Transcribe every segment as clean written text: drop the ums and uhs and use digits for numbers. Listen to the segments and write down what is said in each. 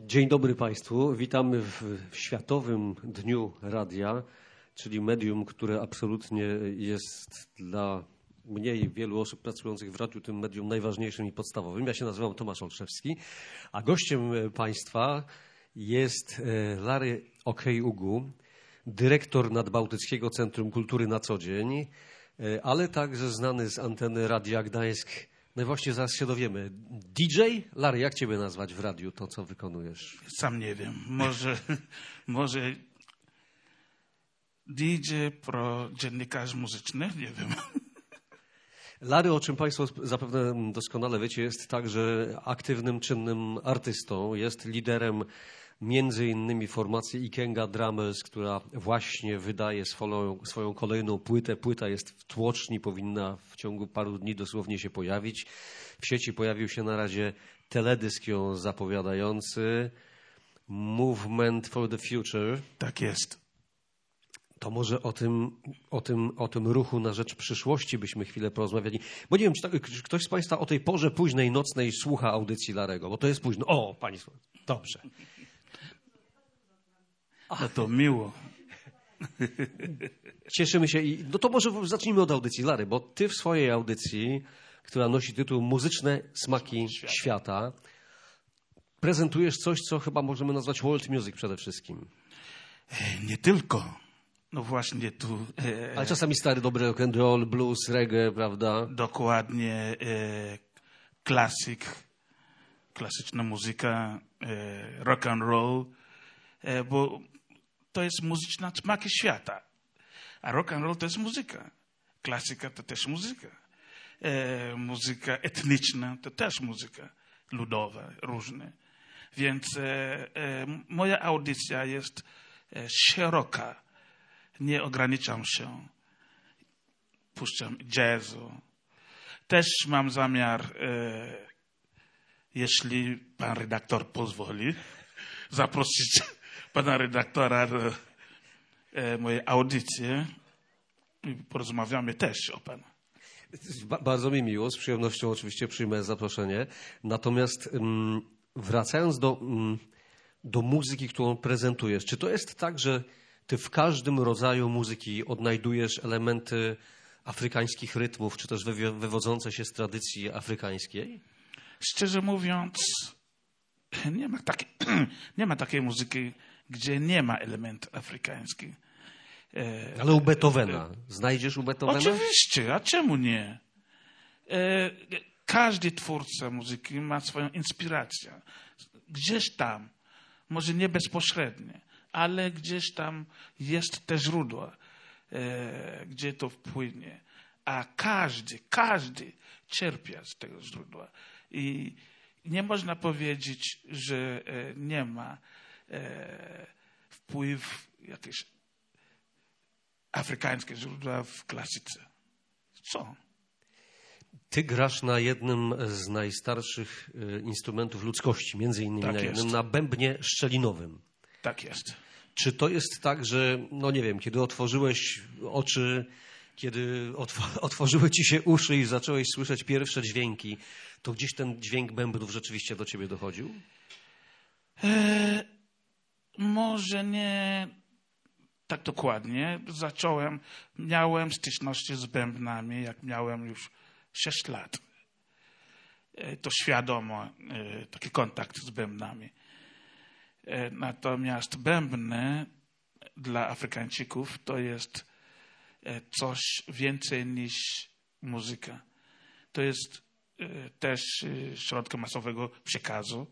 Dzień dobry Państwu. Witamy w Światowym Dniu Radia, czyli medium, które absolutnie jest dla mnie i wielu osób pracujących w radiu tym medium najważniejszym i podstawowym. Ja się nazywam Tomasz Olszewski, a gościem Państwa jest Larry Okeiugu, dyrektor Nadbałtyckiego Centrum Kultury na co dzień, ale także znany z anteny Radia Gdańsk. No i właśnie zaraz się dowiemy. DJ? Larry, jak ciebie nazwać w radiu, to co wykonujesz? Sam nie wiem. Może DJ, dziennikarz muzyczny? Nie wiem. Larry, o czym Państwo zapewne doskonale wiecie, jest także aktywnym, czynnym artystą. Jest liderem między innymi formacji Ikenga Drummers, która właśnie wydaje swoją kolejną płytę. Płyta jest w tłoczni, powinna w ciągu paru dni dosłownie się pojawić. W sieci pojawił się na razie teledysk ją zapowiadający Movement for the Future. Tak jest. To może o tym ruchu na rzecz przyszłości byśmy chwilę porozmawiali. Bo nie wiem, czy ktoś z Państwa o tej porze późnej, nocnej słucha audycji Larego, bo to jest późno. O, Państwo, dobrze. No to miło. Cieszymy się no to może zacznijmy od audycji, Larry, bo ty w swojej audycji, która nosi tytuł Muzyczne smaki świata, prezentujesz coś, co chyba możemy nazwać world music przede wszystkim. Nie tylko. No właśnie tu... Ale czasami stary, dobry rock and roll, blues, reggae, prawda? Dokładnie. Klasyczna muzyka, rock and roll, bo to jest muzyczne smaki świata. A rock and roll to jest muzyka. Klasyka to też muzyka. Muzyka etniczna to też muzyka. Ludowa, różne. Więc moja audycja jest szeroka. Nie ograniczam się. Puszczam jazzu. Też mam zamiar, jeśli pan redaktor pozwoli, zaprosić pana redaktora do mojej audycji i porozmawiamy też o pana. Bardzo mi miło, z przyjemnością oczywiście przyjmę zaproszenie. Natomiast wracając do muzyki, którą prezentujesz, czy to jest tak, że ty w każdym rodzaju muzyki odnajdujesz elementy afrykańskich rytmów, czy też wywodzące się z tradycji afrykańskiej? Szczerze mówiąc, nie ma takiej muzyki, gdzie nie ma elementów afrykańskich. Ale u Beethovena. Znajdziesz u Beethovena? Oczywiście, a czemu nie? Każdy twórca muzyki ma swoją inspirację. Gdzieś tam, może nie bezpośrednio, ale gdzieś tam jest te źródło, gdzie to wpłynie. A każdy czerpie z tego źródła. I nie można powiedzieć, że nie ma wpływ jakieś afrykańskie źródła w klasyce. Co? Ty grasz na jednym z najstarszych instrumentów ludzkości, między innymi Tak na jednym, jest. na bębnie szczelinowym. Tak jest. Czy to jest tak, że, no nie wiem, kiedy otworzyłeś oczy, kiedy otworzyły ci się uszy i zacząłeś słyszeć pierwsze dźwięki, to gdzieś ten dźwięk bębnów rzeczywiście do ciebie dochodził? Może nie tak dokładnie. Miałem styczność z bębnami, jak miałem już 6 lat. To świadomo, taki kontakt z bębnami. Natomiast bębny dla Afrykańczyków to jest coś więcej niż muzyka. To jest też środkiem masowego przekazu.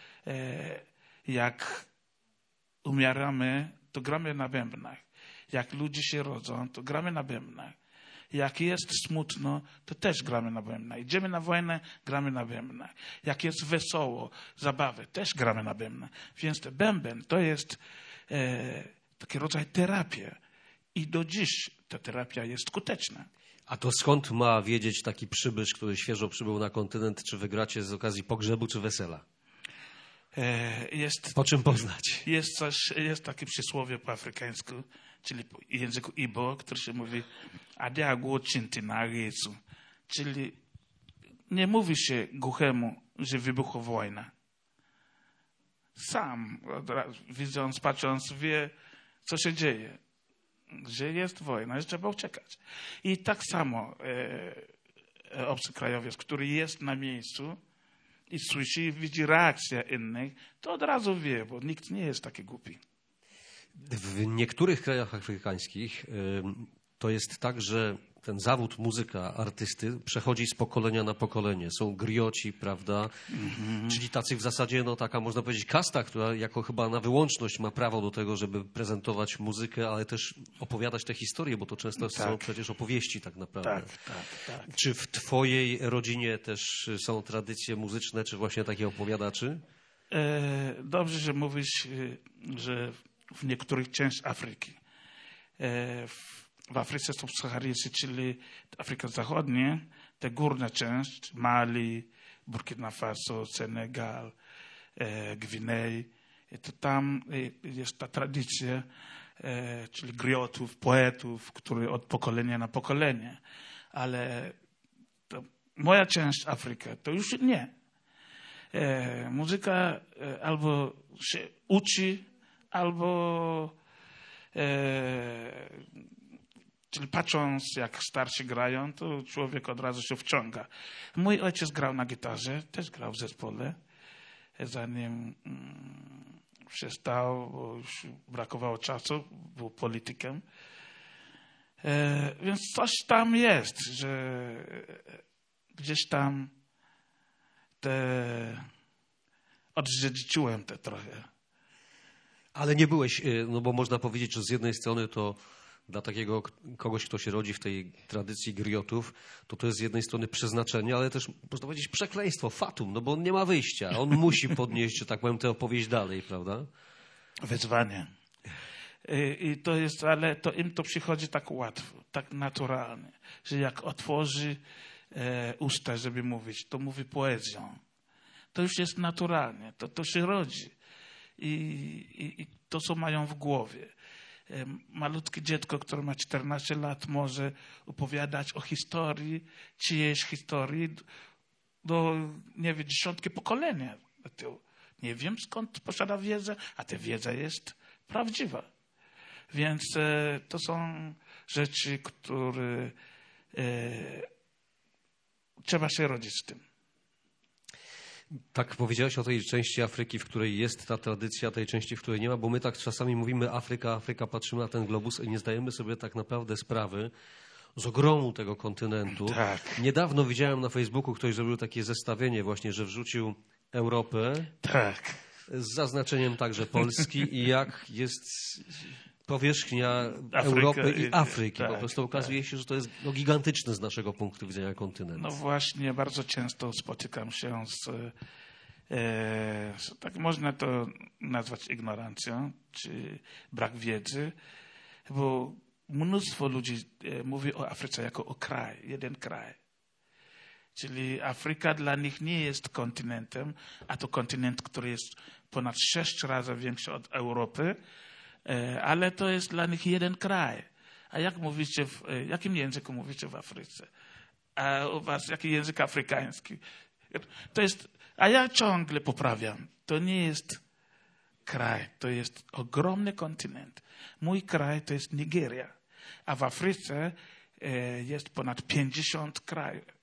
Jak umieramy, to gramy na bębnach. Jak ludzie się rodzą, to gramy na bębnach. Jak jest smutno, to też gramy na bębnach. Idziemy na wojnę, gramy na bębnach. Jak jest wesoło, zabawę, też gramy na bębnach. Więc ten bęben to jest taki rodzaj terapii. I do dziś ta terapia jest skuteczna. A to skąd ma wiedzieć taki przybysz, który świeżo przybył na kontynent, czy wygracie z okazji pogrzebu, czy wesela? Po czym poznać? Jest takie przysłowie po afrykańsku, czyli po języku Igbo, który się mówi adiagło cinty na rejcu. Czyli nie mówi się głuchemu, że wybuchła wojna. sam, widząc, patrząc, wie, co się dzieje. Gdzie jest wojna, że trzeba uciekać. I tak samo obcy krajowiec, który jest na miejscu i słyszy i widzi reakcję innych, to od razu wie, bo nikt nie jest taki głupi. W niektórych krajach afrykańskich to jest tak, że ten zawód muzyka, artysty przechodzi z pokolenia na pokolenie. Są grioci, prawda? Czyli tacy w zasadzie, no taka można powiedzieć kasta, która jako chyba na wyłączność ma prawo do tego, żeby prezentować muzykę, ale też opowiadać te historie, bo to często są przecież opowieści tak naprawdę. Tak. Czy w twojej rodzinie też są tradycje muzyczne, czy właśnie takie opowiadaczy? Dobrze, że mówisz, że w niektórych częściach Afryki. W Afryce subsaharyjskiej, czyli Afryka Zachodnia, te górna część, Mali, Burkina Faso, Senegal, Gwinei, to tam jest ta tradycja, czyli griotów, poetów, które od pokolenia na pokolenie. Ale moja część Afryki to już nie. Muzyka albo się uczy, albo czyli patrząc, jak starsi grają, to człowiek od razu się wciąga. Mój ojciec grał na gitarze, też grał w zespole. Zanim przestał, bo już brakowało czasu, był politykiem. Więc coś tam jest, że gdzieś tam odziedziczyłem te trochę. Ale nie byłeś, no bo można powiedzieć, że z jednej strony to dla takiego kogoś, kto się rodzi w tej tradycji griotów, to jest z jednej strony przeznaczenie, ale też można powiedzieć przekleństwo, fatum, no bo on nie ma wyjścia. On musi podnieść, że tak powiem, tę opowieść dalej, prawda? Wyzwanie. I to jest, ale to im to przychodzi tak łatwo, tak naturalnie, że jak otworzy usta, żeby mówić, to mówi poezją. To już jest naturalnie, to się rodzi. I to, co mają w głowie. Malutkie dziecko, które ma 14 lat, może opowiadać o historii, czyjejś historii do, nie wiem, dziesiątki pokolenia. Nie wiem, skąd posiada wiedzę, a ta wiedza jest prawdziwa. Więc to są rzeczy, które trzeba się rodzić z tym. Tak powiedziałeś o tej części Afryki, w której jest ta tradycja, tej części, w której nie ma, bo my tak czasami mówimy Afryka, patrzymy na ten globus i nie zdajemy sobie tak naprawdę sprawy z ogromu tego kontynentu. Tak. Niedawno widziałem na Facebooku, ktoś zrobił takie zestawienie właśnie, że wrzucił Europę z zaznaczeniem także Polski i jak jest powierzchnia Europy i Afryki. Po prostu okazuje się, że to jest gigantyczny z naszego punktu widzenia kontynent. No właśnie, bardzo często spotykam się z tak można to nazwać ignorancją, czy brak wiedzy, bo mnóstwo ludzi mówi o Afryce jako o kraj, jeden kraj. Czyli Afryka dla nich nie jest kontynentem, a to kontynent, który jest ponad 6 razy większy od Europy, ale to jest dla nich jeden kraj. A jak mówicie, jakim języku mówicie w Afryce? A u was jaki język afrykański? To jest, a ja ciągle poprawiam. To nie jest kraj, to jest ogromny kontynent. Mój kraj to jest Nigeria, a w Afryce jest ponad 50 krajów.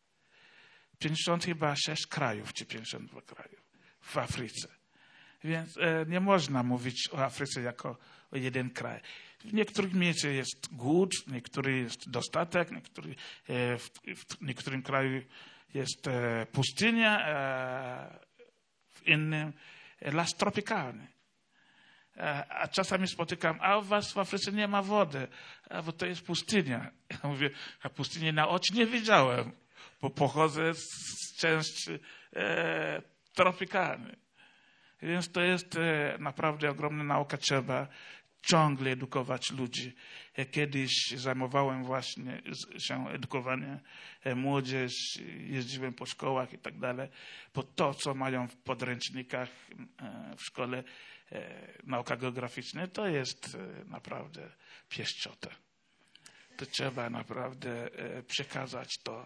56 krajów, czy 52 krajów w Afryce. Więc nie można mówić o Afryce jako o jeden kraj. W niektórych miejscach jest głód, w niektórych jest dostatek, w niektórym kraju jest pustynia, w innym las tropikalny. A czasami spotykam, a u was w Afryce nie ma wody, bo to jest pustynia. Ja mówię, a pustyni na oczy nie widziałem, bo pochodzę z części tropikalnej. Więc to jest naprawdę ogromna nauka. Trzeba ciągle edukować ludzi. Kiedyś zajmowałem właśnie się edukowaniem młodzież, jeździłem po szkołach i tak dalej, bo to, co mają w podręcznikach w szkole nauka geograficzna, to jest naprawdę pieszczota. To trzeba naprawdę przekazać to,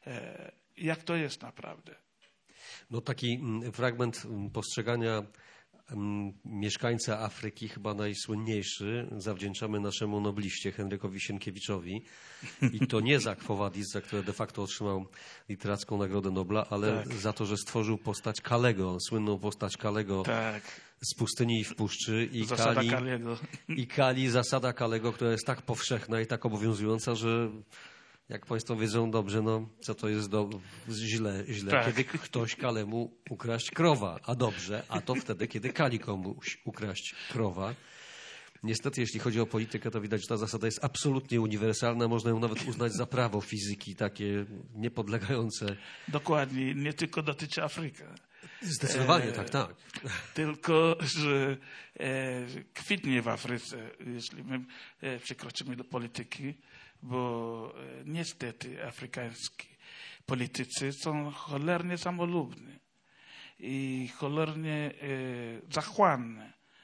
jak to jest naprawdę. No taki fragment postrzegania mieszkańca Afryki, chyba najsłynniejszy, zawdzięczamy naszemu nobliście Henrykowi Sienkiewiczowi. I to nie za Quo Vadis, za które de facto otrzymał literacką Nagrodę Nobla, ale za to, że stworzył postać Kalego, słynną postać Kalego z Pustyni i w Puszczy. I Kali, zasada Kalego, która jest tak powszechna i tak obowiązująca, że jak Państwo wiedzą dobrze, no co to jest źle, kiedy ktoś Kalemu ukraść krowa, a dobrze, a to wtedy, kiedy Kali komuś ukraść krowa. Niestety, jeśli chodzi o politykę, to widać, że ta zasada jest absolutnie uniwersalna. Można ją nawet uznać za prawo fizyki, takie niepodlegające. Dokładnie, nie tylko dotyczy Afryki. Zdecydowanie, tak. Tylko, że kwitnie w Afryce, jeśli my przekroczymy do polityki, bo niestety afrykańscy politycy są cholernie samolubni i cholernie zachłanni.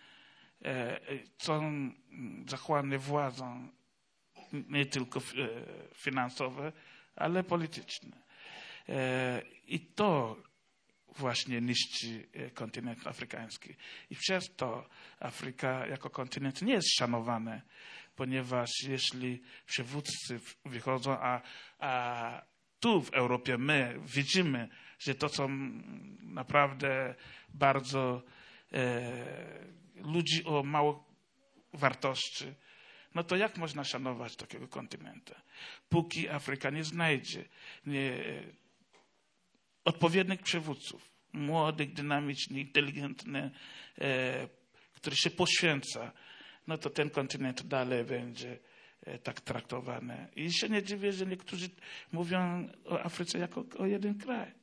Są zachłanni władzą nie tylko finansowe, ale polityczne. I to właśnie niszczy kontynent afrykański. I przez to Afryka jako kontynent nie jest szanowana, ponieważ jeśli przywódcy wychodzą, a tu w Europie my widzimy, że to są naprawdę bardzo ludzi o mało wartości, no to jak można szanować takiego kontynentu? Póki Afryka nie znajdzie odpowiednich przywódców, młodych, dynamicznych, inteligentnych, który się poświęca, no to ten kontynent dalej będzie tak traktowany. I się nie dziwię, że niektórzy mówią o Afryce jako o jeden kraj.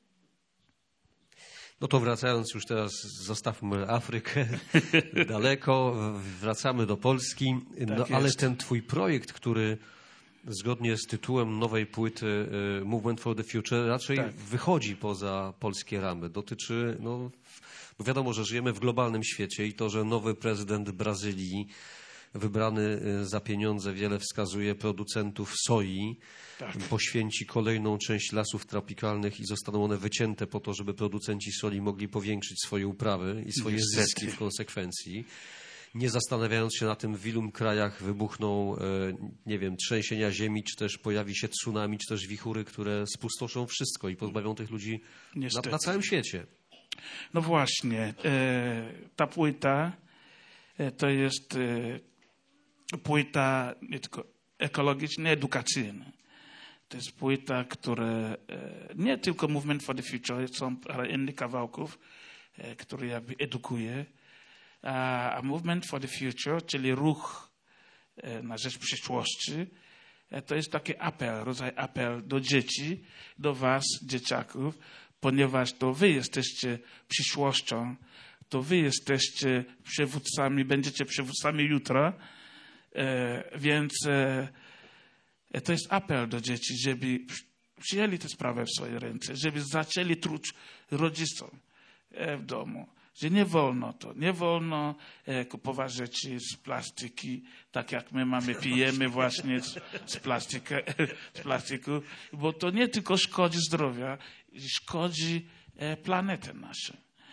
No to wracając już teraz, zostawmy Afrykę daleko, wracamy do Polski. No ale ten twój projekt, który zgodnie z tytułem nowej płyty Movement for the Future raczej wychodzi poza polskie ramy. Dotyczy, no wiadomo, że żyjemy w globalnym świecie i to, że nowy prezydent Brazylii, wybrany za pieniądze, wiele wskazuje, producentów soi, poświęci kolejną część lasów tropikalnych i zostaną one wycięte po to, żeby producenci soli mogli powiększyć swoje uprawy i swoje zyski w konsekwencji. Nie zastanawiając się na tym, w ilu krajach wybuchną, nie wiem, trzęsienia ziemi, czy też pojawi się tsunami, czy też wichury, które spustoszą wszystko i pozbawią tych ludzi na całym świecie. No właśnie, ta płyta to jest płyta nie tylko ekologiczna, edukacyjna. To jest płyta, która nie tylko Movement for the Future, są parę innych kawałków, które jakby edukuje. A Movement for the Future, czyli ruch na rzecz przyszłości, to jest taki apel, rodzaj apel do dzieci, do was, dzieciaków, ponieważ to wy jesteście przyszłością, to wy jesteście przywódcami, będziecie przywódcami jutra, więc to jest apel do dzieci, żeby przyjęli tę sprawę w swoje ręce, żeby zaczęli truć rodzicom w domu. Że nie wolno kupować rzeczy z plastiki, tak jak my pijemy właśnie z plastiku, bo to nie tylko szkodzi zdrowia, szkodzi planecie naszej.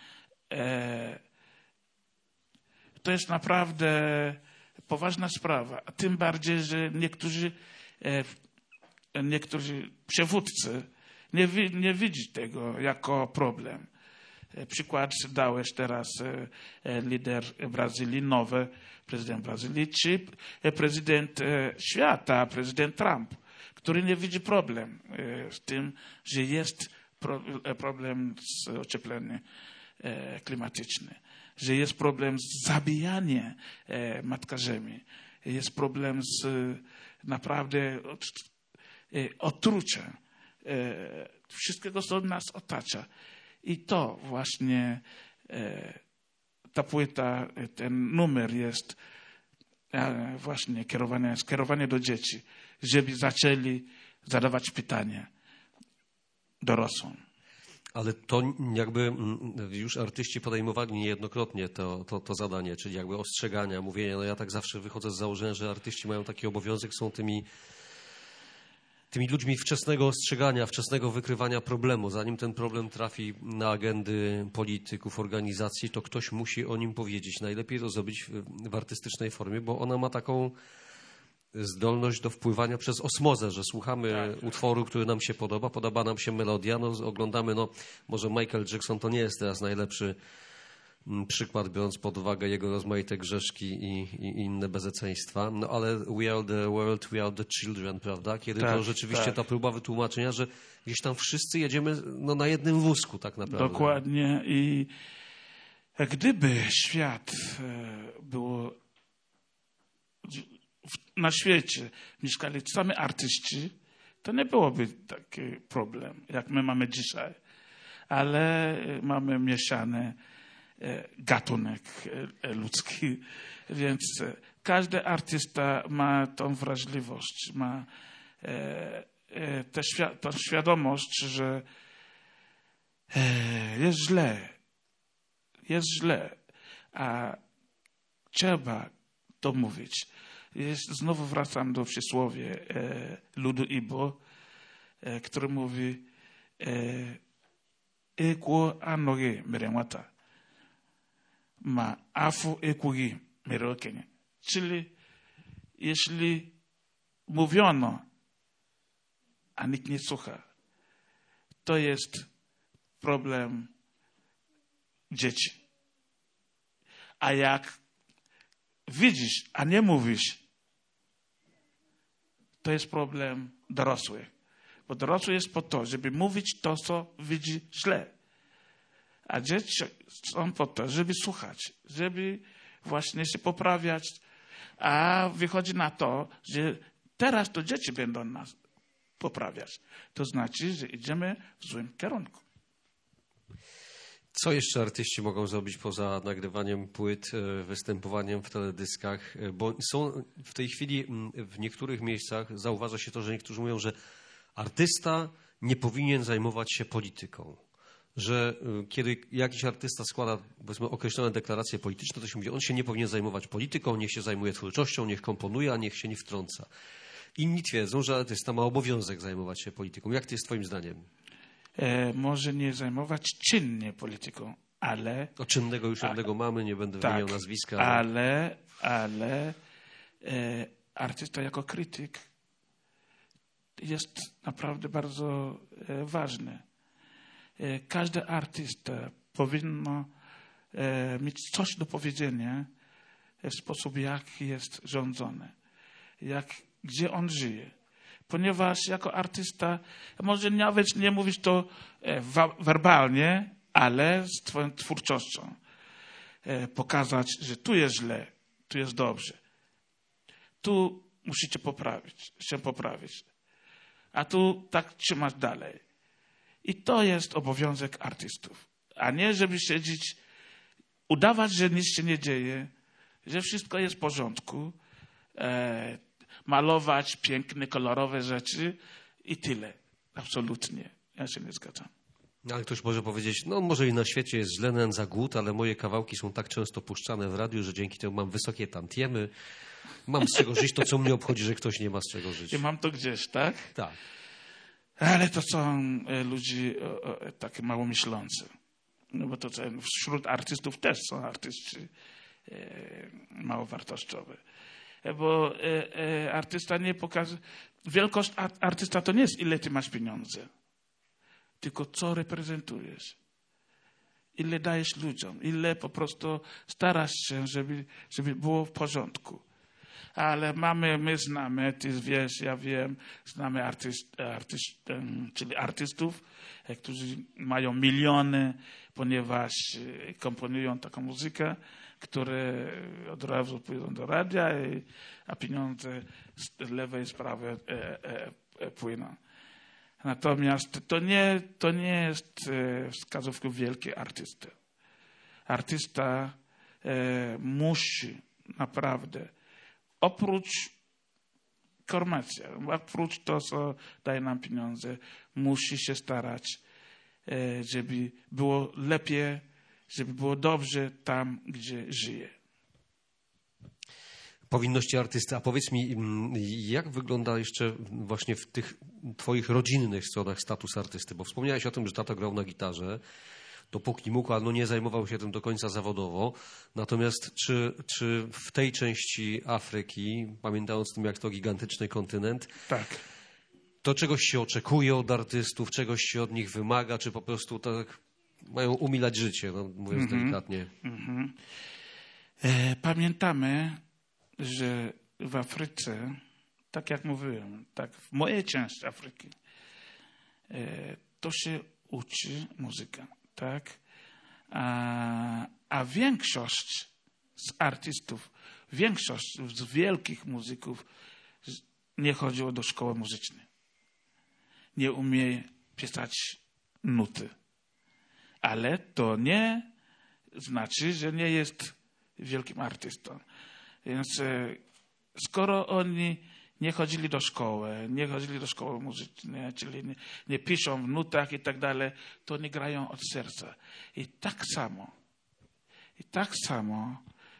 To jest naprawdę poważna sprawa, a tym bardziej, że niektórzy przywódcy nie widzą tego jako problem. Przykład dałeś teraz lider Brazylii, nowy prezydent Brazylii, czy prezydent świata, prezydent Trump, który nie widzi problem z tym, że jest problem z ociepleniem klimatycznym, że jest problem z zabijaniem matka Ziemi, jest problem z naprawdę otruciem wszystkiego, co nas otacza. I to właśnie ta płyta, ten numer jest właśnie skierowanie do dzieci, żeby zaczęli zadawać pytania dorosłym. Ale to jakby już artyści podejmowali niejednokrotnie to zadanie, czyli jakby ostrzegania, mówienia. No ja tak zawsze wychodzę z założenia, że artyści mają taki obowiązek, są tymi tymi ludźmi wczesnego ostrzegania, wczesnego wykrywania problemu. Zanim ten problem trafi na agendy polityków, organizacji, to ktoś musi o nim powiedzieć. Najlepiej to zrobić w artystycznej formie, bo ona ma taką zdolność do wpływania przez osmozę, że słuchamy utworu, który nam się podoba nam się melodia, no oglądamy, no może Michael Jackson to nie jest teraz najlepszy przykład, biorąc pod uwagę jego rozmaite grzeszki i inne bezeceństwa, no ale we are the world, we are the children, prawda? Kiedy to rzeczywiście ta próba wytłumaczenia, że gdzieś tam wszyscy jedziemy no, na jednym wózku tak naprawdę. Dokładnie i gdyby świat było na świecie mieszkali sami artyści, to nie byłoby taki problem, jak my mamy dzisiaj. Ale mamy mieszany gatunek ludzki, więc każdy artysta ma tą wrażliwość, ma tę świadomość, że jest źle, a trzeba to mówić. Znowu wracam do przysłowie ludu Igbo, który mówi ekwo anoge mere nwata, ma afu ekwugi mere okenye. Czyli jeśli mówiono, a nikt nie słucha, to jest problem dzieci. A jak widzisz, a nie mówisz, to jest problem dorosłych. Bo dorosły jest po to, żeby mówić to, co widzi źle. A dzieci są po to, żeby słuchać, żeby właśnie się poprawiać. A wychodzi na to, że teraz to dzieci będą nas poprawiać. To znaczy, że idziemy w złym kierunku. Co jeszcze artyści mogą zrobić poza nagrywaniem płyt, występowaniem w teledyskach? Bo są w tej chwili w niektórych miejscach, zauważa się to, że niektórzy mówią, że artysta nie powinien zajmować się polityką. Że kiedy jakiś artysta składa, powiedzmy, określone deklaracje polityczne, to się mówi, on się nie powinien zajmować polityką, niech się zajmuje twórczością, niech komponuje, a niech się nie wtrąca. Inni twierdzą, że artysta ma obowiązek zajmować się polityką. Jak to jest twoim zdaniem? Może nie zajmować czynnie polityką, ale... O czynnego już jednego mamy, nie będę wymieniał nazwiska. Ale artysta jako krytyk jest naprawdę bardzo ważny. Każdy artysta powinno mieć coś do powiedzenia w sposób, jak jest rządzony, gdzie on żyje. Ponieważ jako artysta może nawet nie mówić to werbalnie, ale z twoją twórczością pokazać, że tu jest źle, tu jest dobrze. Tu musicie poprawić. A tu tak trzymać dalej. I to jest obowiązek artystów. A nie, żeby siedzieć, udawać, że nic się nie dzieje, że wszystko jest w porządku, malować piękne, kolorowe rzeczy i tyle. Absolutnie. Ja się nie zgadzam. Ale ktoś może powiedzieć, no może i na świecie jest źle, nędza, głód, ale moje kawałki są tak często puszczane w radiu, że dzięki temu mam wysokie tantiemy, mam z czego żyć, to co mnie obchodzi, że ktoś nie ma z czego żyć. I mam to gdzieś, tak? Tak. Ale to są ludzie takie mało myślący. No bo to wśród artystów też są artyści mało wartościowi. Bo artysta nie pokazuje... Wielkość artysta to nie jest, ile ty masz pieniądze, tylko co reprezentujesz. Ile dajesz ludziom, ile po prostu starasz się, żeby było w porządku. Ale my znamy, ty wiesz, ja wiem, znamy czyli artystów, którzy mają miliony, ponieważ komponują taką muzykę, które od razu pójdą do radia, a pieniądze z lewej, z prawej płyną. Natomiast to nie jest wskazówką wielkiej artysty. Artysta musi naprawdę oprócz komercji, oprócz to, co daje nam pieniądze, musi się starać, żeby było lepiej, żeby było dobrze tam, gdzie żyje. Powinności artysty. A powiedz mi, jak wygląda jeszcze właśnie w tych twoich rodzinnych stronach status artysty? Bo wspomniałeś o tym, że tato grał na gitarze, dopóki mógł, ale nie zajmował się tym do końca zawodowo. Natomiast czy w tej części Afryki, pamiętając tym, jak to gigantyczny kontynent, Tak. to czegoś się oczekuje od artystów, czegoś się od nich wymaga, czy po prostu tak mają umilać życie, no, mówiąc delikatnie? Pamiętamy, że w Afryce, tak jak mówiłem, tak w mojej części Afryki, to się uczy muzyka, tak? A większość z artystów, większość z wielkich muzyków nie chodziło do szkoły muzycznej. Nie umie pisać nuty. Ale to nie znaczy, że nie jest wielkim artystą. Więc skoro oni nie chodzili do szkoły, muzycznej, czyli nie piszą w nutach i tak dalej, to oni grają od serca. I tak samo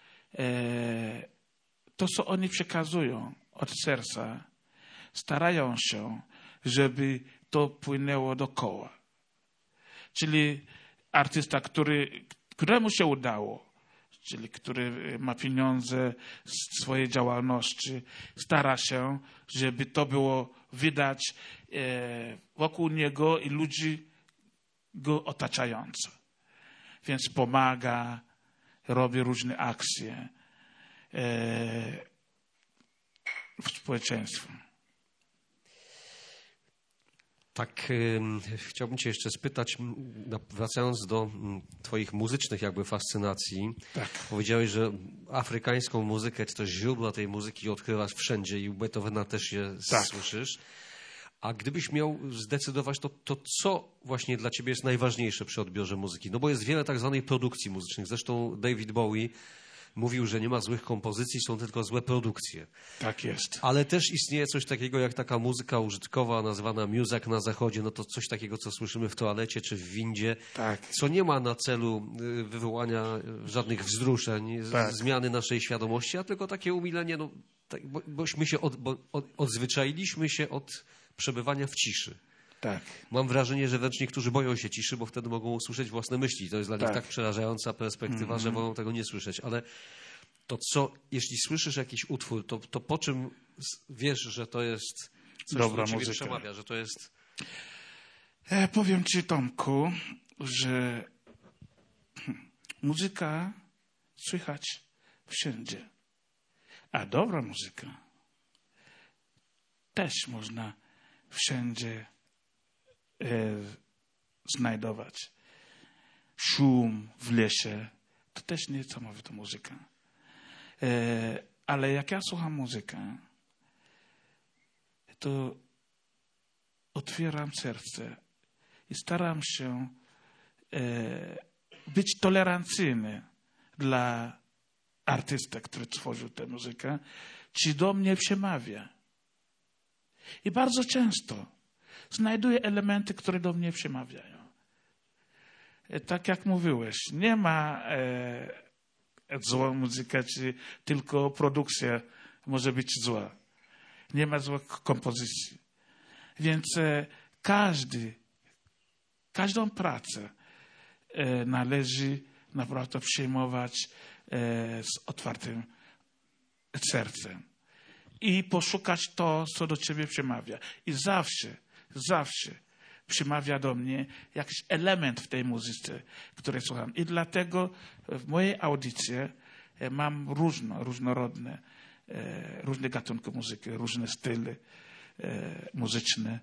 to, co oni przekazują od serca, starają się, żeby to płynęło dookoła. Czyli artysta, któremu się udało, czyli który ma pieniądze z swojej działalności, stara się, żeby to było widać wokół niego i ludzi go otaczających. Więc pomaga, robi różne akcje w społeczeństwie. Tak, chciałbym cię jeszcze spytać, wracając do twoich muzycznych jakby fascynacji. Tak. Powiedziałeś, że afrykańską muzykę, czy też źródła tej muzyki odkrywasz wszędzie i u Beethovena też je słyszysz. A gdybyś miał zdecydować, to co właśnie dla ciebie jest najważniejsze przy odbiorze muzyki? No bo jest wiele tak zwanej produkcji muzycznych. Zresztą David Bowie mówił, że nie ma złych kompozycji, są tylko złe produkcje. Tak jest. Ale też istnieje coś takiego jak taka muzyka użytkowa, nazywana music na zachodzie, no to coś takiego, co słyszymy w toalecie czy w windzie, Tak. co nie ma na celu wywołania żadnych wzruszeń, zmiany naszej świadomości, a tylko takie umilenie, no, bośmy się odzwyczailiśmy się od przebywania w ciszy. Tak. Mam wrażenie, że wręcz niektórzy boją się ciszy, bo wtedy mogą usłyszeć własne myśli. To jest dla nich tak przerażająca perspektywa, że wolą tego nie słyszeć. Ale to co, jeśli słyszysz jakiś utwór, to po czym wiesz, że to jest coś, dobra co do ciebie muzyka przemawia, że to jest... Powiem ci, Tomku, że muzyka słychać wszędzie. A dobra muzyka też można wszędzie znajdować. Szum w lesie to też niesamowita muzyka. Ale jak ja słucham muzykę, to otwieram serce i staram się być tolerancyjny dla artysty, który tworzył tę muzykę, czy do mnie przemawia. I bardzo często znajduję elementy, które do mnie przemawiają. Tak jak mówiłeś, nie ma zła muzyka, czy tylko produkcja może być zła. Nie ma złych kompozycji. Więc każdą pracę należy naprawdę przyjmować z otwartym sercem i poszukać to, co do ciebie przemawia. I zawsze przemawia do mnie jakiś element w tej muzyce, której słucham. I dlatego w mojej audycji mam różnorodne, różne gatunki muzyki, różne style muzyczne.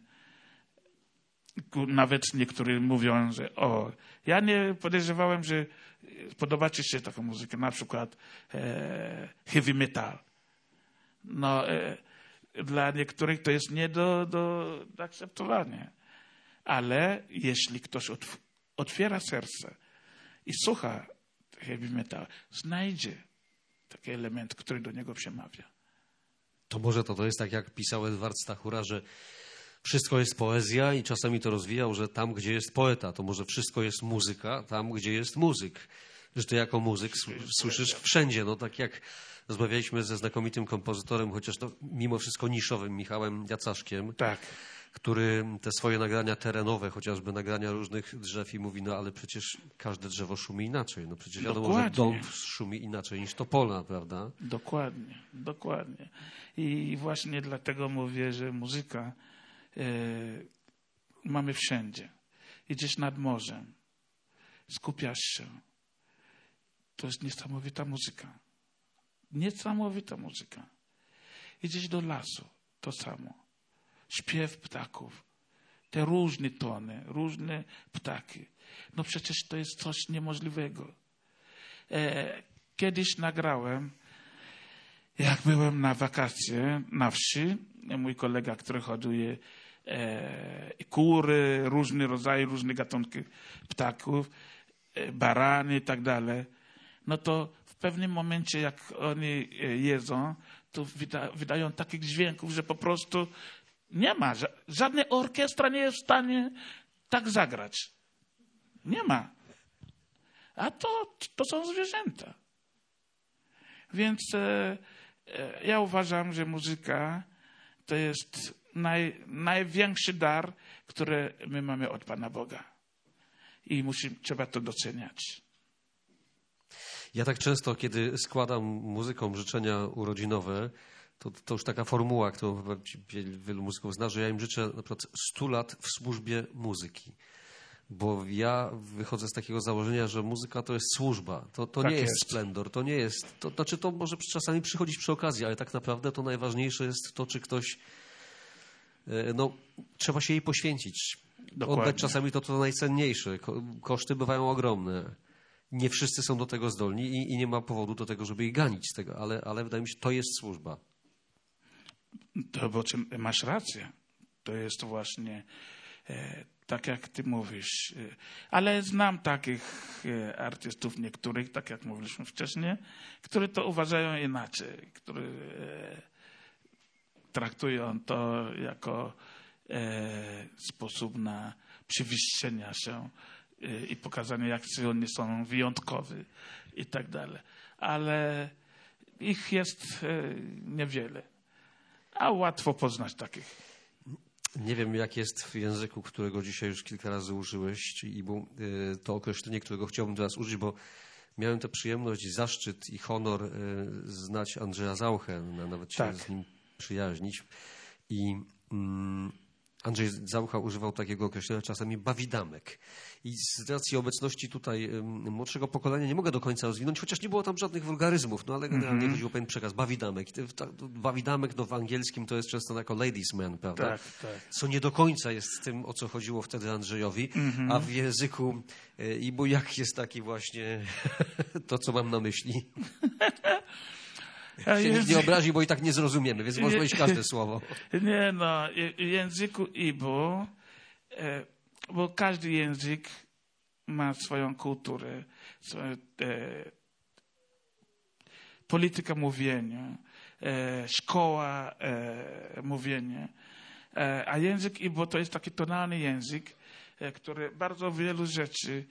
Nawet niektórzy mówią, że ja nie podejrzewałem, że podoba ci się taka muzyka, na przykład heavy metal. No, dla niektórych to jest nie do akceptowania. Ale jeśli ktoś otwiera serce i słucha heavy metal, znajdzie taki element, który do niego przemawia. To może to jest tak, jak pisał Edward Stachura, że wszystko jest poezja i czasami to rozwijał, że tam, gdzie jest poeta, to może wszystko jest muzyka, tam, gdzie jest muzyk. Że ty jako muzyk słyszysz wszędzie, no tak jak rozmawialiśmy ze znakomitym kompozytorem, chociaż no, mimo wszystko niszowym, Michałem Jacaszkiem, Tak. który te swoje nagrania terenowe, chociażby nagrania różnych drzew i mówi, no ale przecież każde drzewo szumi inaczej. No przecież wiadomo, Dokładnie. że dąb szumi inaczej niż topola, prawda? Dokładnie, dokładnie. I właśnie dlatego mówię, że muzyka mamy wszędzie. Idziesz nad morzem, skupiasz się. To jest niesamowita muzyka. Niesamowita muzyka. Idziesz do lasu, to samo. Śpiew ptaków, te różne tony, różne ptaki. No przecież to jest coś niemożliwego. Kiedyś nagrałem, jak byłem na wakacje na wsi, mój kolega, który hoduje kury, różne rodzaje, różne gatunki ptaków, barany i tak dalej. No to w pewnym momencie, jak oni jedzą, to wydają takich dźwięków, że po prostu nie ma. Żadna orkiestra nie jest w stanie tak zagrać. Nie ma. A to są zwierzęta. Więc ja uważam, że muzyka to jest największy dar, który my mamy od Pana Boga. I trzeba to doceniać. Ja tak często, kiedy składam muzykom życzenia urodzinowe, to już taka formuła, którą chyba wielu muzyków zna, że ja im życzę na przykład 100 lat w służbie muzyki. Bo ja wychodzę z takiego założenia, że muzyka to jest służba. To tak nie jest splendor, to nie jest... To znaczy to może czasami przychodzić przy okazji, ale tak naprawdę to najważniejsze jest to, czy ktoś... No, trzeba się jej poświęcić. Dokładnie. Oddać czasami to najcenniejsze. Koszty bywają ogromne. Nie wszyscy są do tego zdolni i nie ma powodu do tego, żeby ich ganić z tego, ale wydaje mi się, to jest służba. To, bo masz rację. To jest właśnie tak, jak ty mówisz. Ale znam takich artystów niektórych, tak jak mówiliśmy wcześniej, którzy to uważają inaczej, którzy traktują to jako sposób na przewyższenia się i pokazanie, jak oni są wyjątkowi i tak dalej. Ale ich jest niewiele. A łatwo poznać takich. Nie wiem, jak jest w języku, którego dzisiaj już kilka razy użyłeś, i to określenie, którego chciałbym teraz użyć, bo miałem tę przyjemność, zaszczyt i honor znać Andrzeja Zauchę, nawet się z nim przyjaźnić. I Andrzej Zaucha używał takiego określenia czasami bawidamek. I z racji obecności tutaj młodszego pokolenia nie mogę do końca rozwinąć, chociaż nie było tam żadnych wulgaryzmów, no ale generalnie chodziło o pewien przekaz. Bawidamek. Bawidamek w angielskim to jest często jako ladies man, prawda? Tak, tak. Co nie do końca jest tym, o co chodziło wtedy Andrzejowi, a w języku Ibu jak jest taki właśnie to, co mam na myśli? Się nikt nie obrazi, bo i tak nie zrozumiemy, więc można powiedzieć każde słowo. Nie, no, w języku Ibo, bo każdy język ma swoją kulturę, polityka mówienia, szkoła mówienia. A język Ibo to jest taki tonalny język, który bardzo wielu rzeczy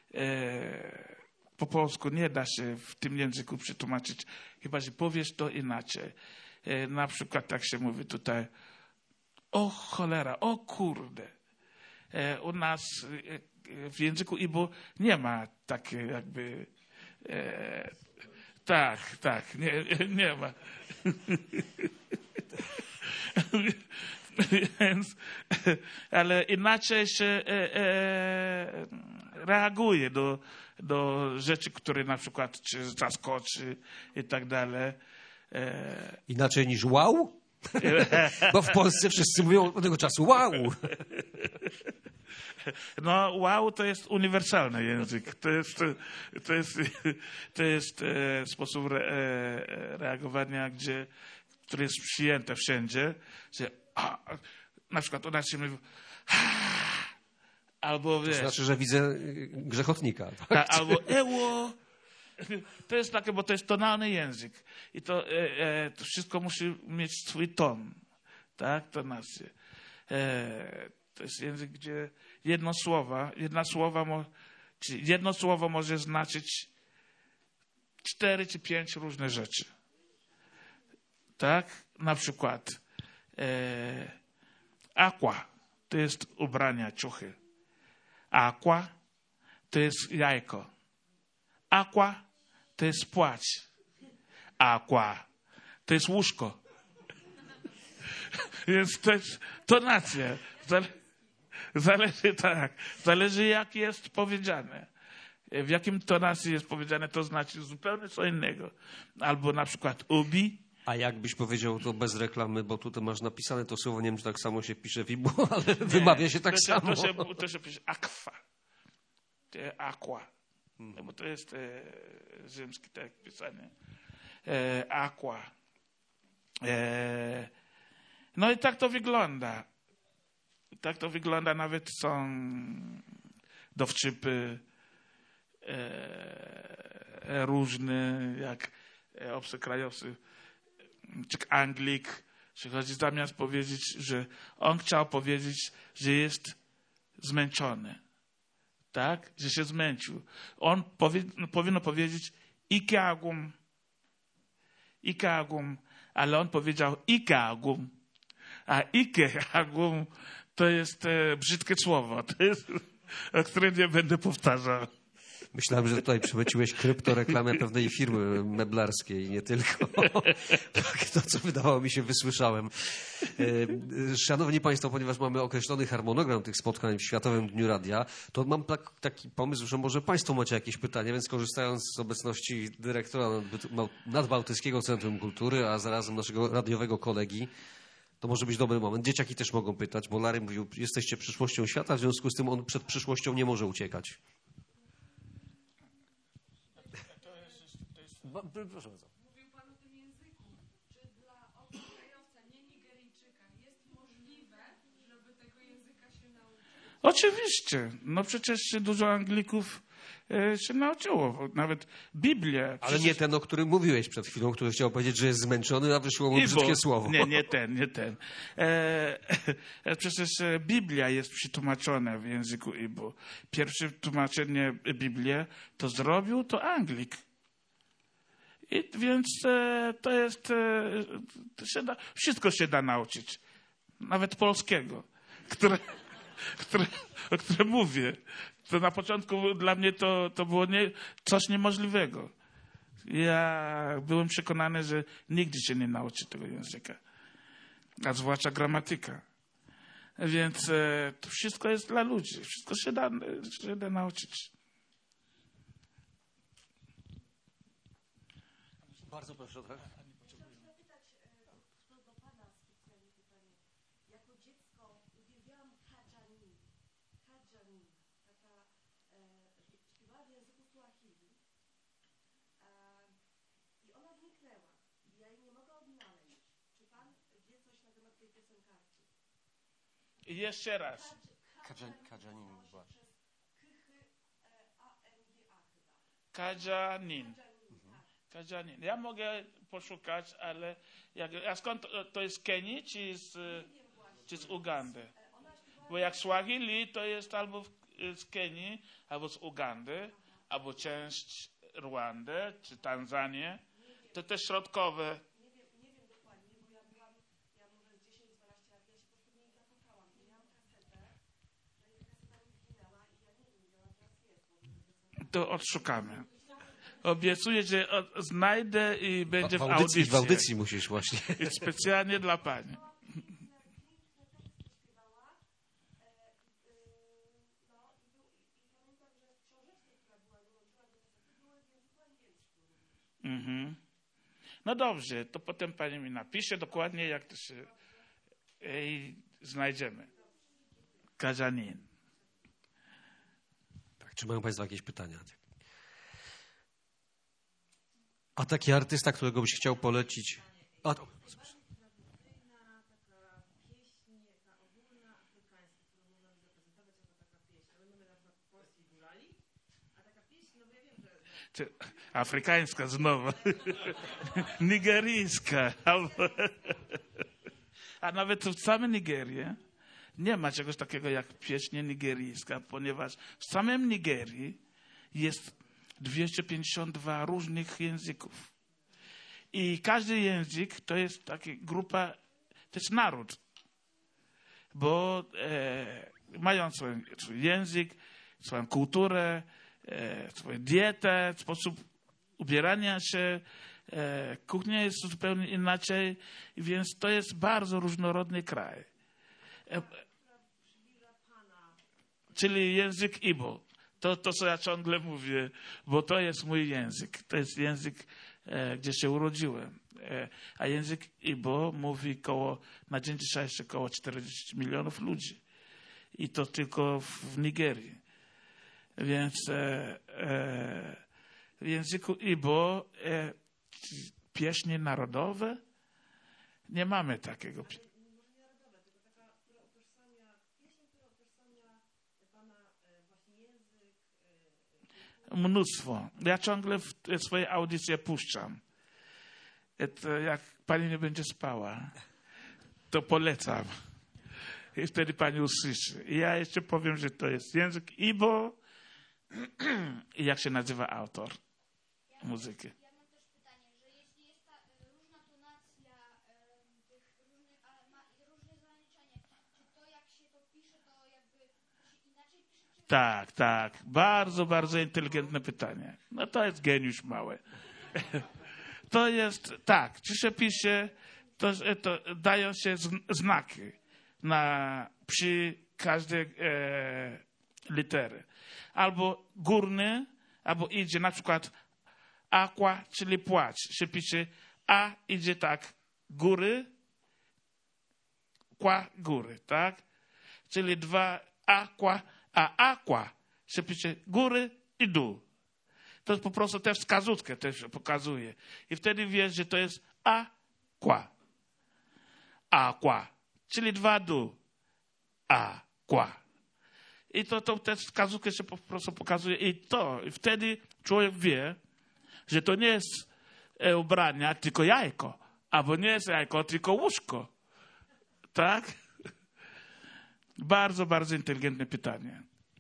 po polsku nie da się w tym języku przetłumaczyć, chyba że powiesz to inaczej. Na przykład tak się mówi tutaj, o cholera, o kurde. U nas w języku Ibo nie ma takiej jakby... Tak, nie ma. Więc, ale inaczej się reaguje do rzeczy, które na przykład czy zaskoczy i tak dalej. Inaczej niż wow? Bo w Polsce wszyscy mówią od tego czasu wow. No wow to jest uniwersalny język. To jest sposób reagowania, który jest przyjęty wszędzie. Że, na przykład u nas się mówi albo wiesz, to znaczy, że widzę grzechotnika. Tak? Albo eło. To jest takie, bo to jest tonalny język. I to wszystko musi mieć swój ton. Tak? Tonację. To jest język, gdzie jedno słowo może znaczyć 4 czy 5 różne rzeczy. Tak? Na przykład aqua to jest ubrania, ciuchy. Aqua to jest jajko. Aqua to jest płać. Aqua to jest łóżko. Więc to jest tonacja. Zależy jak jest powiedziane. W jakim tonacji jest powiedziane, to znaczy zupełnie co innego. Albo na przykład ubi. A jakbyś powiedział to bez reklamy, bo tutaj masz napisane to słowo, nie wiem, czy tak samo się pisze w Ibu, ale wymawia się tak samo. To się pisze aqua. Aqua. Bo to jest rzymskie tak pisanie. Aqua. No i tak to wygląda. Tak to wygląda. Nawet są dowcipy różne, jak obcokrajowcy, czy Anglik przychodzi zamiast powiedzieć, że on chciał powiedzieć, że jest zmęczony. Tak? Że się zmęczył. On powinno powiedzieć Ikeagum, ale on powiedział Ikeagum. A Ikeagum to jest brzydkie słowo, to jest, o którym nie będę powtarzał. Myślałem, że tutaj przemyciłeś kryptoreklamę pewnej firmy meblarskiej, nie tylko. To, co wydawało mi się, wysłyszałem. Szanowni Państwo, ponieważ mamy określony harmonogram tych spotkań w Światowym Dniu Radia, to mam taki pomysł, że może Państwo macie jakieś pytania, więc korzystając z obecności dyrektora Nadbałtyckiego Centrum Kultury, a zarazem naszego radiowego kolegi, to może być dobry moment. Dzieciaki też mogą pytać, bo Larry mówił, jesteście przyszłością świata, w związku z tym on przed przyszłością nie może uciekać. Proszę bardzo. Mówił Pan o tym języku. Czy dla obcokrajowca, nie Nigeryjczyka, jest możliwe, żeby tego języka się nauczyć? Oczywiście. No przecież dużo Anglików się nauczyło. Nawet Biblię. Ale przecież... nie ten, o którym mówiłeś przed chwilą, który chciał powiedzieć, że jest zmęczony, a wyszło mu brzydkie słowo. Nie ten. Przecież Biblia jest przetłumaczona w języku Igbo. Pierwsze tłumaczenie Biblii to zrobił to Anglik. Więc to jest, wszystko się da nauczyć. Nawet polskiego, o którym mówię. To na początku dla mnie to było coś niemożliwego. Ja byłem przekonany, że nigdy się nie nauczy tego języka. A zwłaszcza gramatyka. Więc to wszystko jest dla ludzi. Wszystko się da nauczyć. Bardzo proszę. Tak? Chciałam zapytać do Pana specjalnie pytanie. Jako dziecko uwielbiałam Kadżani, taka śpiewała w języku Suahili i ona zniknęła. Ja jej nie mogę odnaleźć. Czy Pan wie coś na temat tej piosenkarki? I jeszcze raz. Kadżanin była. Kadżanin. Ja mogę poszukać, ale a skąd to jest z Kenii czy z Ugandy? Bo jak Swahili to jest albo z Kenii, albo z Ugandy, albo część Rwandy czy Tanzanii. To te środkowe. Nie wiem dokładnie, bo ja może z 10-12 lat, ja się po prostu w niej zakochałam. I miałam kasetę, że jej kaseta mi zginęła i ja nie wiem, gdzie ona teraz jest. To odszukamy. Obiecuję, że znajdę i będzie w audycji. W audycji musisz właśnie. Specjalnie dla Pani. No dobrze, to potem Pani mi napisze dokładnie, jak to się znajdziemy. Kadżanin. Tak, czy mają Państwo jakieś pytania? A taki artysta, którego byś chciał polecić? Afrykańska znowu. Nigeryjska. A nawet w samej Nigerii nie ma czegoś takiego jak pieśń nigeryjska, ponieważ w samym Nigerii jest 252 różnych języków. I każdy język to jest taka grupa, to jest naród. Bo mają swój język, swoją kulturę, swoją dietę, sposób ubierania się. Kuchnia jest zupełnie inaczej, więc to jest bardzo różnorodny kraj. Czyli język Igbo. To, co ja ciągle mówię, bo to jest mój język. To jest język, gdzie się urodziłem. A język Igbo mówi na dzień dzisiejszy około 40 milionów ludzi. I to tylko w Nigerii. Więc w języku Igbo pieśni narodowe nie mamy takiego. Mnóstwo. Ja ciągle w swoje audycje puszczam. Jak pani nie będzie spała, to polecam. I wtedy pani usłyszy. I ja jeszcze powiem, że to jest język Igbo i jak się nazywa autor muzyki. Ja mam też pytanie, że jeśli jest ta różna tonacja tych różnych, ale ma różne zaliczenie, czy to jak się to pisze, to jakby się inaczej pisze? Czy... Tak, tak. Bardzo, bardzo inteligentne pytanie. No to jest geniusz mały. To jest, tak, czy się pisze, to dają się znaki przy każdej litery. Albo górny, albo idzie na przykład aqua, czyli płacz. Się pisze a idzie tak góry, qua góry, tak? Czyli dwa aqua, a aqua się pisze góry i dół. To po prostu też wskazówkę też pokazuje. I wtedy wiesz, że to jest aqua. Aqua. Czyli dwa dół. Aqua. I to też wskazówkę się po prostu pokazuje. I wtedy człowiek wie, że to nie jest ubrania, tylko jajko. Albo nie jest jajko, tylko łóżko. Tak? Bardzo, bardzo inteligentne pytanie.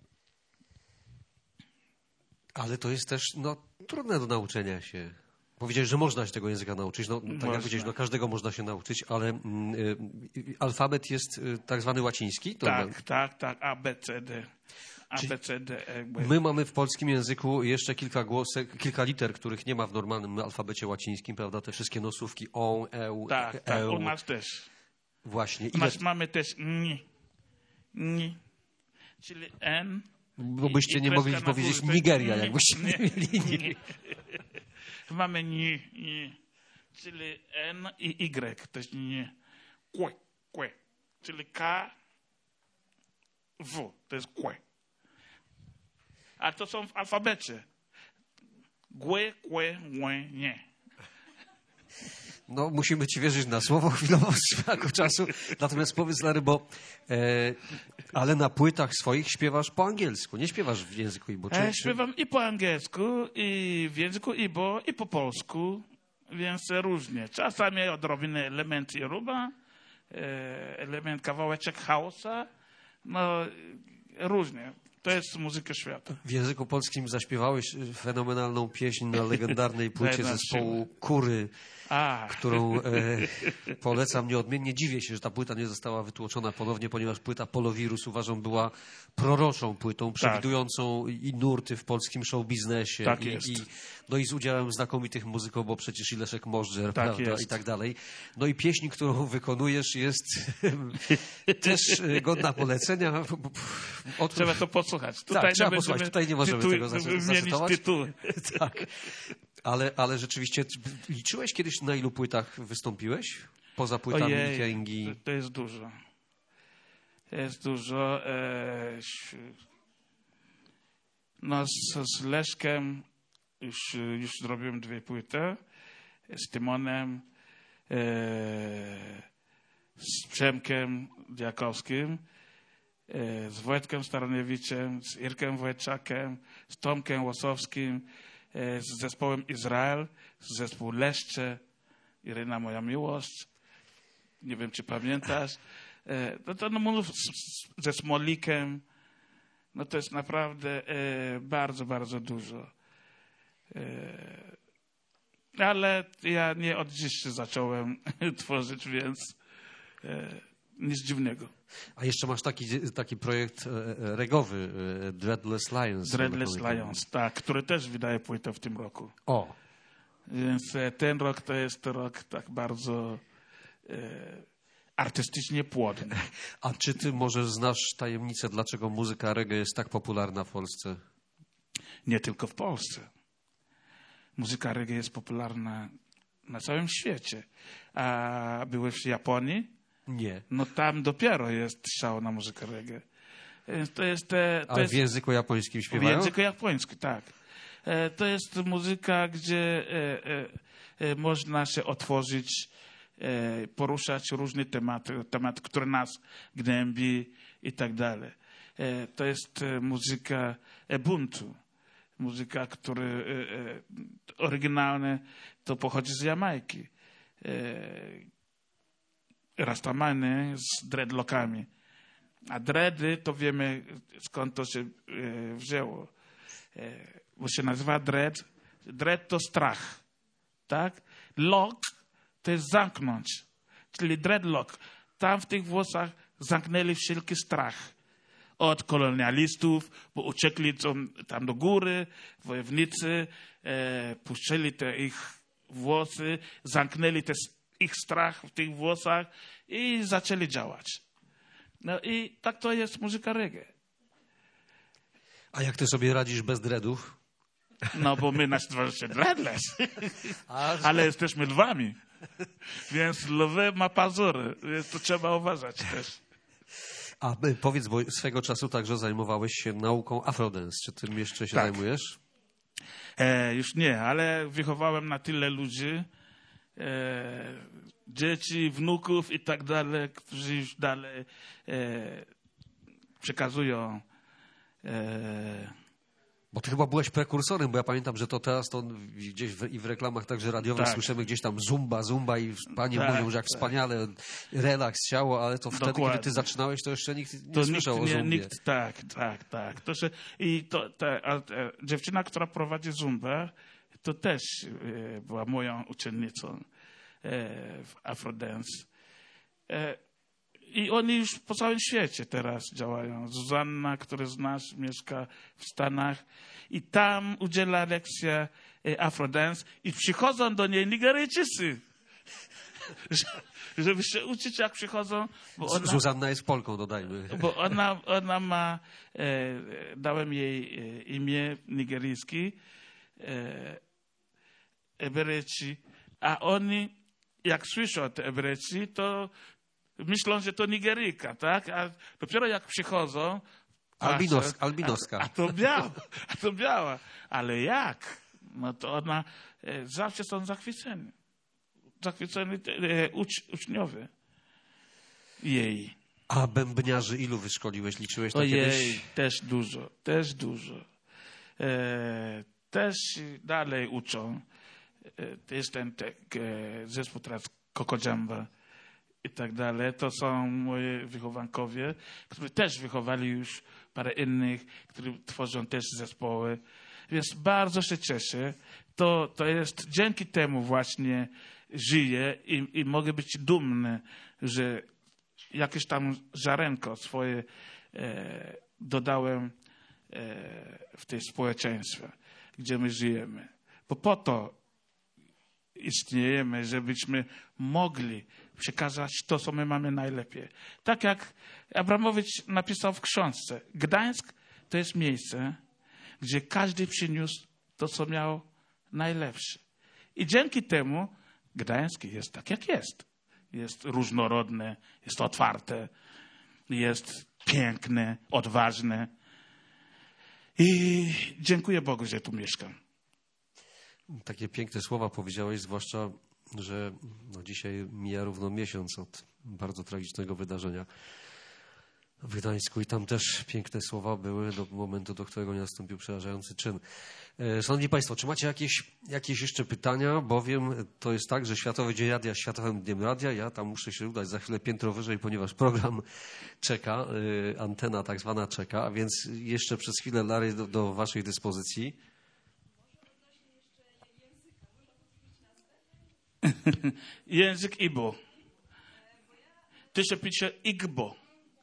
Ale to jest też trudne do nauczenia się. Powiedziałeś, że można się tego języka nauczyć. Tak jak powiedziałeś, każdego można się nauczyć, ale alfabet jest tak zwany łaciński. Tak, A, B, C, D. A, B, C, D, E. My mamy w polskim języku jeszcze kilka liter, których nie ma w normalnym alfabecie łacińskim, prawda? Te wszystkie nosówki on, eł, tak, u nas też. Właśnie. U nas mamy też ni, czyli N. Bo byście nie mogli powiedzieć Nigeria, jakbyście nie mieli. Mamy ni, czyli N i Y, to jest nie. Kłe, czyli K, W, to jest kłe. A to są w alfabecie. Głe, kłe, łe, nie. Musimy ci wierzyć na słowo chwilowo z braku czasu. Natomiast powiedz, Larry, ale na płytach swoich śpiewasz po angielsku, nie śpiewasz w języku Igbo. Śpiewam i po angielsku, i w języku Igbo, i po polsku, więc różnie. Czasami odrobinę element Yoruba, element kawałeczek hausa, różnie. To jest muzyka świata. W języku polskim zaśpiewałeś fenomenalną pieśń na legendarnej płycie zespołu Kury, którą polecam nieodmiennie. Dziwię się, że ta płyta nie została wytłoczona ponownie, ponieważ płyta Polowirus uważam była proroczą płytą, przewidującą i nurty w polskim show biznesie. Tak jest. I z udziałem znakomitych muzyków, bo przecież i Leszek Możdżer, prawda, i tak dalej. I pieśń, którą wykonujesz, jest też godna polecenia. Trzeba to posłuchać. Trzeba posłuchać. Tutaj nie możemy tego zacytować. Tytuły. Tak. Ale rzeczywiście, liczyłeś kiedyś, na ilu płytach wystąpiłeś? Poza płytami Kęgi? To jest dużo. Jest dużo. Z Leszkiem już zrobiłem 2 płyty. Z Tymonem, z Przemkiem Diakowskim, z Wojtkiem Staroniewiczem, z Irkiem Wojczakiem, z Tomkiem Łosowskim, z zespołem Izrael, z zespołu Leszcze, Iryna Moja Miłość, nie wiem, czy pamiętasz, ze Smolikiem, to jest naprawdę bardzo, bardzo dużo. Ale ja nie od dziś się zacząłem tworzyć, więc nic dziwnego. A jeszcze masz taki projekt regowy, Dreadless Lions. Dreadless Lions, tak, który też wydaje płytę w tym roku. O, Więc ten rok to jest rok tak bardzo artystycznie płodny. a czy ty może znasz tajemnicę, dlaczego muzyka reggae jest tak popularna w Polsce? Nie tylko w Polsce. Muzyka reggae jest popularna na całym świecie. A byłeś w Japonii? Nie. No tam dopiero jest szał na muzykę reggae. Więc to jest Ale w języku japońskim w śpiewają? języku japońskim, tak. To jest muzyka, gdzie można się otworzyć, poruszać różne tematy, które nas gnębi i tak dalej. To jest muzyka Ubuntu. Muzyka, która oryginalnie to pochodzi z Jamajki. Rastamany z dreadlockami. A dready to wiemy, skąd to się wzięło. Bo się nazywa dread. Dread to strach. Tak? Lock to jest zamknąć. Czyli dreadlock. Tam w tych włosach zamknęli wszelki strach. Od kolonialistów, bo uciekli tam do góry, wojownicy, puszczali te ich włosy, zamknęli ich strach w tych włosach i zaczęli działać. No i tak to jest muzyka reggae. A jak ty sobie radzisz bez dreadów? No bo my nazywamy się dreadless, ale jesteśmy lwami, więc lwy ma pazury, więc to trzeba uważać też. A powiedz, bo swego czasu także zajmowałeś się nauką afrodance. Czy tym jeszcze się Tak. zajmujesz? Już nie, ale wychowałem na tyle ludzi, dzieci, wnuków i tak dalej, którzy już dalej przekazują. Bo ty chyba byłeś prekursorem, bo ja pamiętam, że to teraz to gdzieś i w reklamach także radiowych Tak. słyszymy gdzieś tam zumba i panie Tak, mówią, że jak tak. wspaniale, relaks ciało, ale to wtedy, Dokładnie. kiedy ty zaczynałeś, to jeszcze nikt nie To słyszał o zumbie. tak. Dziewczyna, która prowadzi zumbę, to też była moją uczennicą w Afrodance. I oni już po całym świecie teraz działają. Zuzanna, która znasz, mieszka w Stanach i tam udziela lekcja Afrodance i przychodzą do niej Nigeryjczycy. Żeby się uczyć, jak przychodzą. Bo ona, Zuzanna jest Polką, dodajmy. bo ona ma, dałem jej imię nigeryjskie, Eberechi, a oni, jak słyszą te Eberechi, to myślą, że to Nigeryjka, tak? A dopiero jak przychodzą... Albinoska. A to biała. Ale jak? No to ona... Zawsze są zachwyceni. Zachwyceni uczniowie jej. A bębniarzy ilu wyszkoliłeś? Liczyłeś to kiedyś? Ojej, też dużo. Też dalej uczą. To jest ten zespół teraz Kokodżamba i tak dalej. To są moi wychowankowie, którzy też wychowali już parę innych, którzy tworzą też zespoły. Więc bardzo się cieszę. To jest dzięki temu właśnie żyję i mogę być dumny, że jakieś tam ziarenko swoje dodałem w tej społeczeństwie, gdzie my żyjemy. Bo po to istniejemy, żebyśmy mogli przekazać to, co my mamy najlepiej. Tak jak Abramowicz napisał w książce, Gdańsk to jest miejsce, gdzie każdy przyniósł to, co miał najlepsze. I dzięki temu Gdańsk jest tak, jak jest. Jest różnorodne, jest otwarte, jest piękne, odważne. I dziękuję Bogu, że tu mieszkam. Takie piękne słowa powiedziałeś, zwłaszcza, że dzisiaj mija równo miesiąc od bardzo tragicznego wydarzenia w Gdańsku i tam też piękne słowa były do momentu, do którego nie nastąpił przerażający czyn. Szanowni Państwo, czy macie jakieś jeszcze pytania? Bowiem to jest tak, że Światowy Dzień Radia jest Światowym Dniem Radia. Ja tam muszę się udać za chwilę piętro wyżej, ponieważ program czeka, antena tak zwana czeka, a więc jeszcze przez chwilę, Larry, do Waszej dyspozycji. Język Igbo. To się pisze Igbo.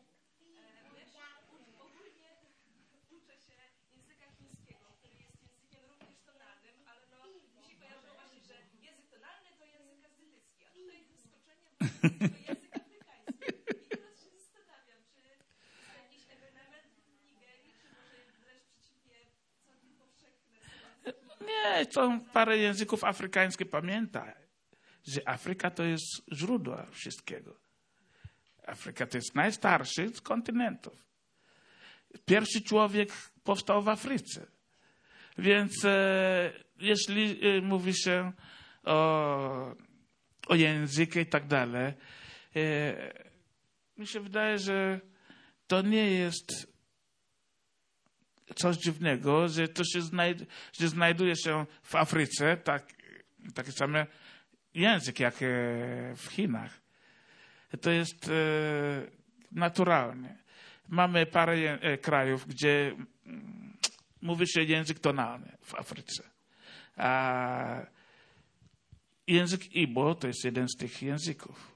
Uczę się języka chińskiego, który jest językiem również tonalnym, ale no mi się kojarzyło właśnie, że język tonalny to język azjatycki, a tutaj wyskoczenie to język afrykański. I teraz się zastanawiam, czy jest jakiś ewenement w Nigerii, czy może wręcz przeciwnie, całkiem powszechne. Nie, to parę języków afrykańskich. Pamiętaj, że Afryka to jest źródło wszystkiego. Afryka to jest najstarszy z kontynentów. Pierwszy człowiek powstał w Afryce. Więc jeśli mówi się o języku i tak dalej, mi się wydaje, że to nie jest coś dziwnego, że to się że znajduje się w Afryce taki sam język jak w Chinach. To jest naturalne. Mamy parę krajów, gdzie mówi się język tonalny w Afryce. A język Igbo to jest jeden z tych języków.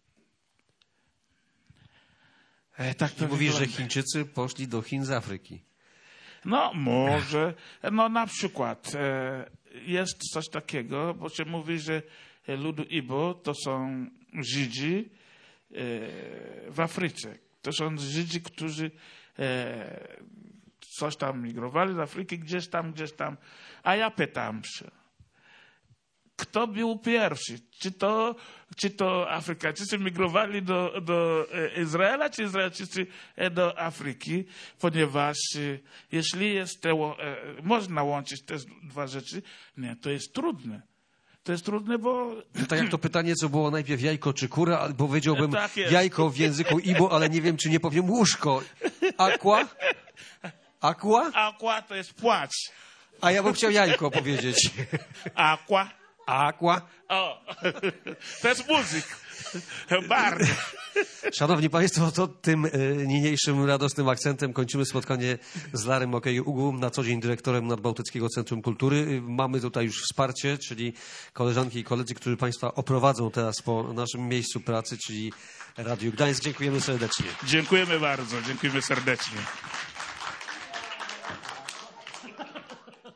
Tak to Mówisz, że wygląda. Chińczycy poszli do Chin z Afryki. No może. No na przykład jest coś takiego, bo się mówi, że ludu Igbo to są Żydzi w Afryce. To są Żydzi, którzy coś tam migrowali z Afryki, gdzieś tam. A ja pytam się, kto był pierwszy? Czy to Afrykańczycy migrowali do Izraela, czy Izraelczycy do Afryki? Ponieważ jeśli można łączyć te dwa rzeczy, nie, to jest trudne. To jest trudne, bo... Tak jak to pytanie, co było najpierw jajko czy kura, albo powiedziałbym Tak jest. jajko w języku Igbo, ale nie wiem, czy nie powiem łóżko. Aqua? Aqua? Aqua to jest płacz. A ja bym chciał jajko powiedzieć. Aqua. Aqua? O, to jest muzyk. Bardzo. Szanowni Państwo, to tym niniejszym radosnym akcentem kończymy spotkanie z Larym Okej-Ugu, na co dzień dyrektorem Nadbałtyckiego Centrum Kultury. Mamy tutaj już wsparcie, czyli koleżanki i koledzy, którzy Państwa oprowadzą teraz po naszym miejscu pracy, czyli Radiu Gdańsk. Dziękujemy serdecznie. Dziękujemy bardzo. Dziękujemy serdecznie.